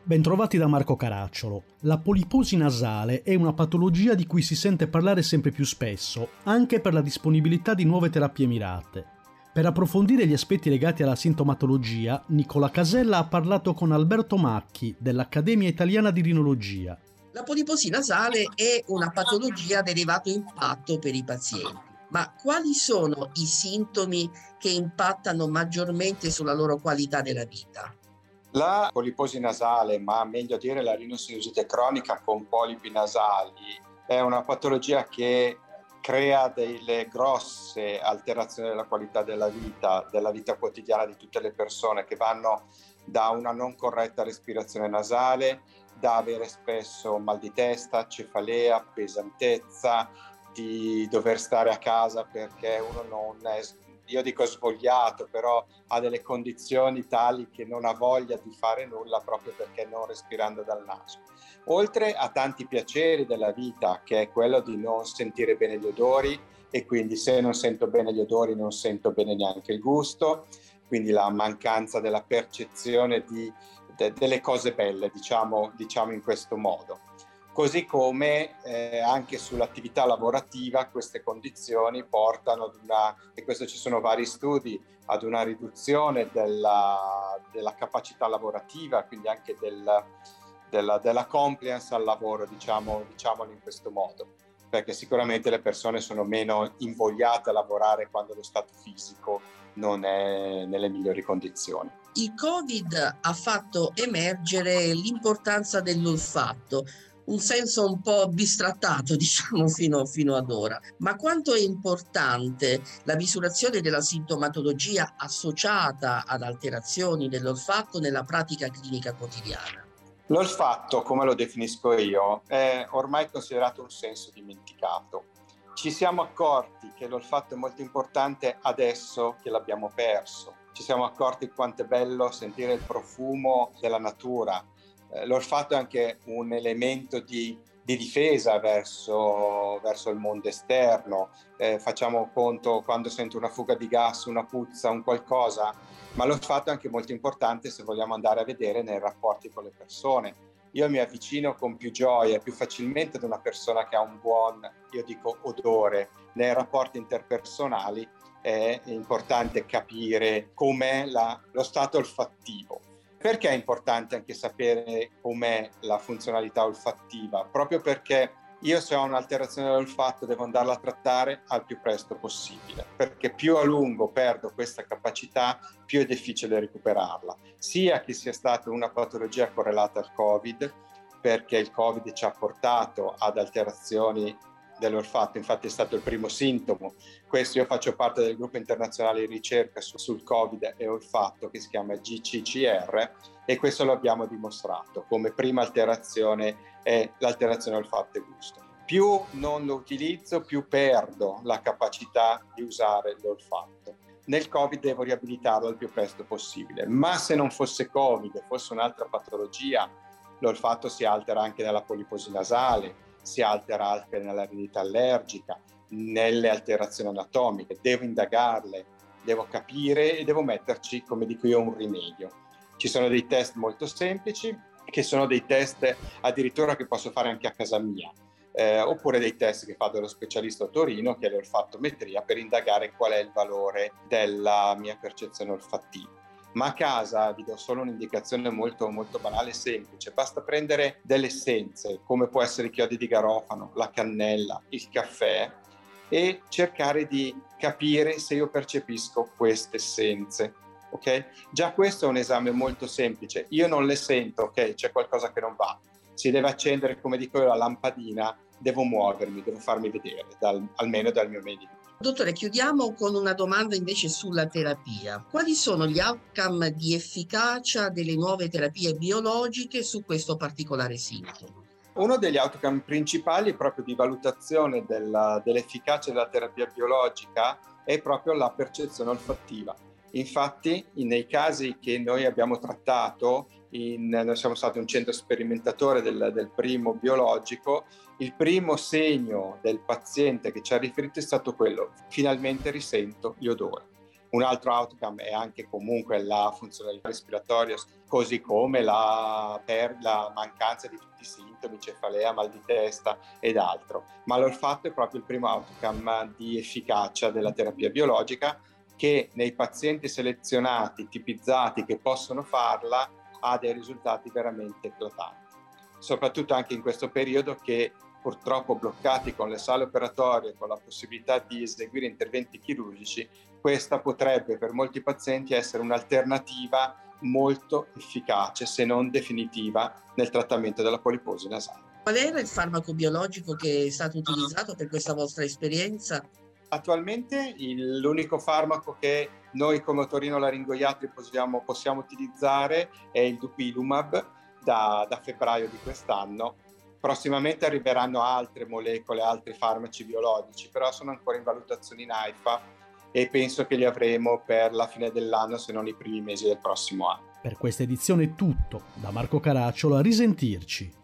Bentrovati da Marco Caracciolo. La poliposi nasale è una patologia di cui si sente parlare sempre più spesso, anche per la disponibilità di nuove terapie mirate. Per approfondire gli aspetti legati alla sintomatologia, Nicola Casella ha parlato con Alberto Macchi dell'Accademia Italiana di Rinologia. La poliposi nasale è una patologia ad elevato impatto per i pazienti. Ma quali sono i sintomi che impattano maggiormente sulla loro qualità della vita? La poliposi nasale, ma meglio dire la rinosinusite cronica con polipi nasali, è una patologia che crea delle grosse alterazioni della qualità della vita quotidiana di tutte le persone, che vanno da una non corretta respirazione nasale, da avere spesso mal di testa, cefalea, pesantezza, di dover stare a casa perché uno non è, io dico svogliato, però ha delle condizioni tali che non ha voglia di fare nulla proprio perché non respirando dal naso. Oltre a tanti piaceri della vita, che è quello di non sentire bene gli odori, e quindi se non sento bene gli odori non sento bene neanche il gusto, quindi la mancanza della percezione delle cose belle, diciamo in questo modo. Così come anche sull'attività lavorativa queste condizioni portano ad e questo ci sono vari studi, ad una riduzione della capacità lavorativa, quindi anche della compliance al lavoro, diciamolo in questo modo, perché sicuramente le persone sono meno invogliate a lavorare quando lo stato fisico non è nelle migliori condizioni. Il Covid ha fatto emergere l'importanza dell'olfatto, un senso un po' bistrattato, diciamo, fino ad ora. Ma quanto è importante la misurazione della sintomatologia associata ad alterazioni dell'olfatto nella pratica clinica quotidiana? L'olfatto, come lo definisco io, è ormai considerato un senso dimenticato. Ci siamo accorti che l'olfatto è molto importante adesso che l'abbiamo perso. Ci siamo accorti quanto è bello sentire il profumo della natura. L'olfatto è anche un elemento di difesa verso il mondo esterno. Facciamo conto quando sento una fuga di gas, una puzza, un qualcosa, ma l'olfatto è anche molto importante se vogliamo andare a vedere nei rapporti con le persone. Io mi avvicino con più gioia, più facilmente ad una persona che ha un buon, io dico, odore. Nei rapporti interpersonali è importante capire com'è lo stato olfattivo. Perché è importante anche sapere com'è la funzionalità olfattiva? Proprio perché io, se ho un'alterazione dell'olfatto, devo andarla a trattare al più presto possibile, perché più a lungo perdo questa capacità, più è difficile recuperarla. Sia che sia stata una patologia correlata al Covid, perché il Covid ci ha portato ad alterazioni dell'olfatto, infatti è stato il primo sintomo. Questo, io faccio parte del gruppo internazionale di ricerca sul Covid e olfatto, che si chiama GCCR, e questo lo abbiamo dimostrato come prima alterazione è l'alterazione olfatto e gusto. Più non lo utilizzo, più perdo la capacità di usare l'olfatto. Nel Covid devo riabilitarlo il più presto possibile, ma se non fosse Covid, fosse un'altra patologia, l'olfatto si altera anche nella poliposi nasale, si altera anche nella rinite allergica, nelle alterazioni anatomiche. Devo indagarle, devo capire e devo metterci, come dico io, un rimedio. Ci sono dei test molto semplici, che sono dei test addirittura che posso fare anche a casa mia, oppure dei test che fa dello specialista a Torino, che è l'olfattometria, per indagare qual è il valore della mia percezione olfattiva. Ma a casa vi do solo un'indicazione molto, molto banale e semplice. Basta prendere delle essenze, come può essere i chiodi di garofano, la cannella, il caffè, e cercare di capire se io percepisco queste essenze. Okay? Già questo è un esame molto semplice. Io non le sento, ok, c'è qualcosa che non va. Si deve accendere, come dico io, la lampadina, devo muovermi, devo farmi vedere, almeno dal mio medico. Dottore, chiudiamo con una domanda invece sulla terapia. Quali sono gli outcome di efficacia delle nuove terapie biologiche su questo particolare sintomo? Uno degli outcome principali proprio di valutazione dell'efficacia della terapia biologica è proprio la percezione olfattiva. Infatti, nei casi che noi abbiamo trattato, noi siamo stati un centro sperimentatore del primo biologico, il primo segno del paziente che ci ha riferito è stato quello: finalmente risento gli odori. Un altro outcome è anche comunque la funzionalità respiratoria, così come la mancanza di tutti i sintomi, cefalea, mal di testa ed altro. Ma l'olfatto è proprio il primo outcome di efficacia della terapia biologica, che nei pazienti selezionati, tipizzati, che possono farla, ha dei risultati veramente eclatanti. Soprattutto anche in questo periodo che purtroppo bloccati con le sale operatorie, con la possibilità di eseguire interventi chirurgici, questa potrebbe per molti pazienti essere un'alternativa molto efficace, se non definitiva, nel trattamento della poliposi nasale. Qual era il farmaco biologico che è stato utilizzato per questa vostra esperienza? Attualmente l'unico farmaco che noi come otorinolaringoiatri possiamo utilizzare è il Dupilumab da febbraio di quest'anno. Prossimamente arriveranno altre molecole, altri farmaci biologici, però sono ancora in valutazione in AIFA e penso che li avremo per la fine dell'anno, se non i primi mesi del prossimo anno. Per questa edizione è tutto. Da Marco Caracciolo, a risentirci.